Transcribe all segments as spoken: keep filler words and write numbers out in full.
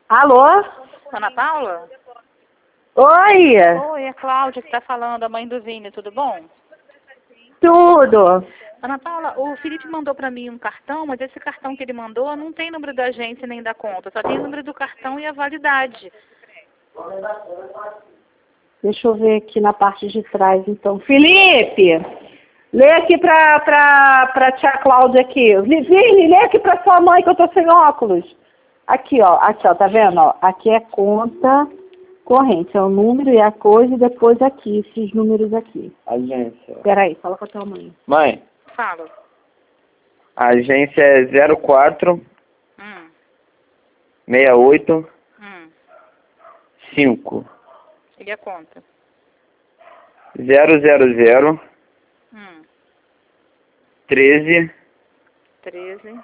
Alô? Ana Paula? Oi? Oi, é Cláudia que está falando, a mãe do Vini, tudo bom? Tudo. Ana Paula, o Felipe mandou para mim um cartão, mas esse cartão que ele mandou não tem número da agência nem da conta, só tem o número do cartão e a validade. Deixa eu ver aqui na parte de trás, então. Felipe, lê aqui pra, pra, pra tia Cláudia aqui. Vini, lê aqui pra sua mãe que eu tô sem óculos. Aqui, ó. Aqui, ó. Tá vendo? Ó? Aqui é conta corrente. É o número e a coisa e depois aqui, esses números aqui. Agência. Peraí, fala com a tua mãe. Mãe, Fala. a agência é zero quatro Hum, seis oito hum. cinco E a conta? zero zero zero Hum, treze treze,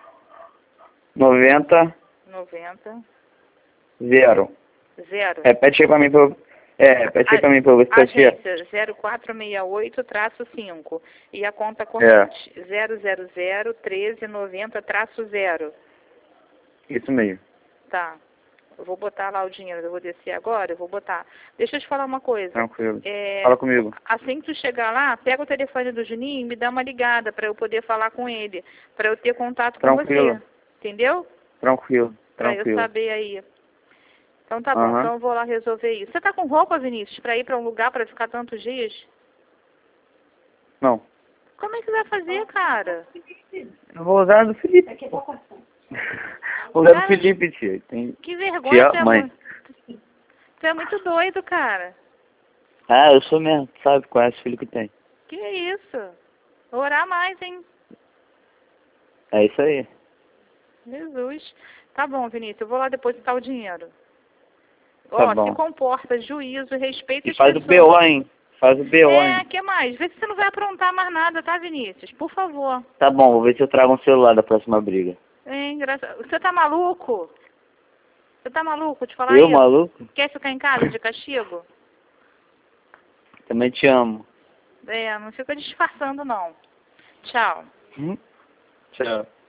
noventa noventa, zero. zero. Repete aí pra mim pra eu... É, repete aí pra mim pra eu ver se tá certo. Agência zero quatro seis oito cinco. E a conta corrente zero zero zero treze noventa zero. Isso mesmo. Tá. Eu vou botar lá o dinheiro, eu vou descer agora, eu vou botar. Deixa eu te falar uma coisa. Tranquilo. É, Fala comigo. assim que tu chegar lá, pega o telefone do Juninho e me dá uma ligada para eu poder falar com ele, para eu ter contato com Tranquilo. você. Entendeu? Tranquilo. Para eu Tranquilo. saber aí. Então tá bom, Aham. então eu vou lá resolver isso. Você tá com roupa, Vinícius, para ir para um lugar para ficar tantos dias? Não. Como é que vai fazer, cara? Eu vou usar do Felipe. Vou usar do Cara, Felipe, tia. Tem... Que vergonha, Tia, tu é mãe. muito... Tu é muito doido, cara. Ah, eu sou mesmo, sabe? Conhece o filho que tem. Que isso? Vou orar mais, hein? É isso aí. Jesus. Tá bom, Vinícius, eu vou lá depositar o dinheiro. Tá Ó, bom. se comporta, juízo, respeita E as faz o pessoas. B O, hein? Faz o B O, É, hein? que mais? Vê se você não vai aprontar mais nada, tá, Vinícius? Por favor. Tá bom, vou ver se eu trago um celular da próxima briga. Hein, graça... Você tá maluco? Você tá maluco de falar Eu, isso? maluco? Quer ficar em casa de castigo? Também te amo. É, não fica disfarçando, não. Tchau. Hum? Tchau.